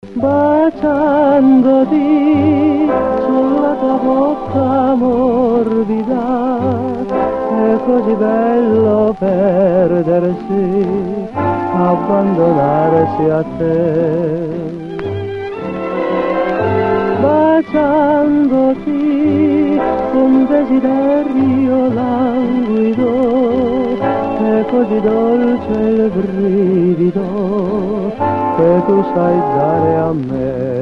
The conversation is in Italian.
baciandoti sulla tua bocca morbida, è così bello perdersi, abbandonarsi a te. Baciandoti con desiderio languido, è così dolce il brivido che tu sai dare a me.